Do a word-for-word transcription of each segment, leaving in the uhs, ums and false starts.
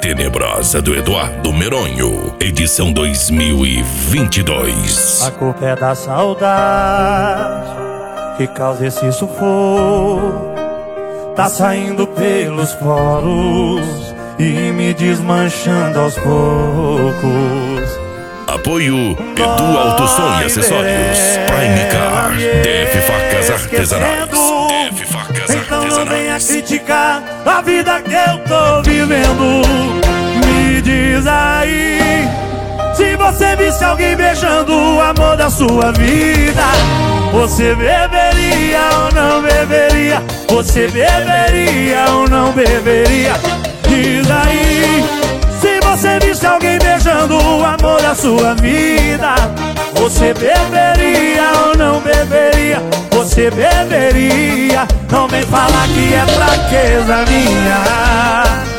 Tenebrosa do Eduardo Meronho, edição dois mil e vinte e dois. A culpa é da saudade que causa esse sufoco. Tá saindo pelos poros e me desmanchando aos poucos. Apoio Edu Autosom e Acessórios, Prime Car, D F Facas Artesanais, D F Facas Então não venha Artesanais. criticar a vida que eu tô vivendo. Me diz aí, se você visse alguém beijando o amor da sua vida, você beberia ou não beberia? Você beberia ou não beberia? Diz aí, se você visse alguém beijando o amor da sua vida, você beberia ou não beberia? Você beberia? Não vem falar que é fraqueza minha.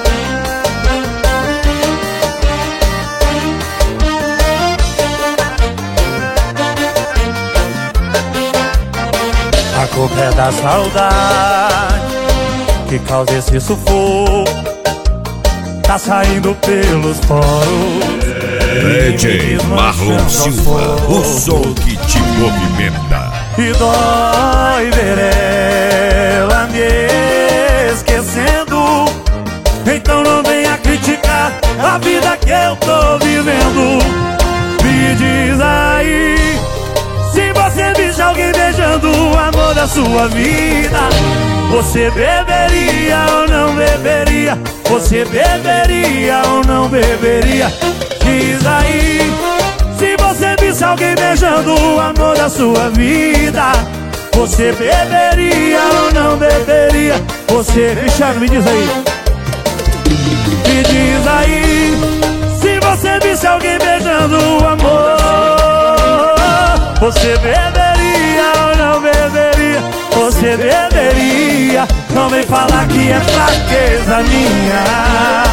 A culpa é da saudade que causa esse sufoco. Tá saindo pelos poros. D J Marlon Silva, o som que te movimenta. E dói ver ela me esquecendo. Então não venha criticar a vida que eu tô vivendo. Me diz aí, se você visse alguém beijando o amor da sua vida, você beberia ou não beberia? Você beberia ou não beberia? Diz aí, se você visse alguém beijando o amor da sua vida, você beberia ou não beberia? Você... Cristiano, me diz aí. Me diz aí, se você visse alguém beijando o amor, você beberia ou não beberia? Você beberia? Não vem falar que é fraqueza minha.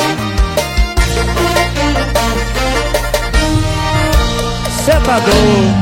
Cê tá doido?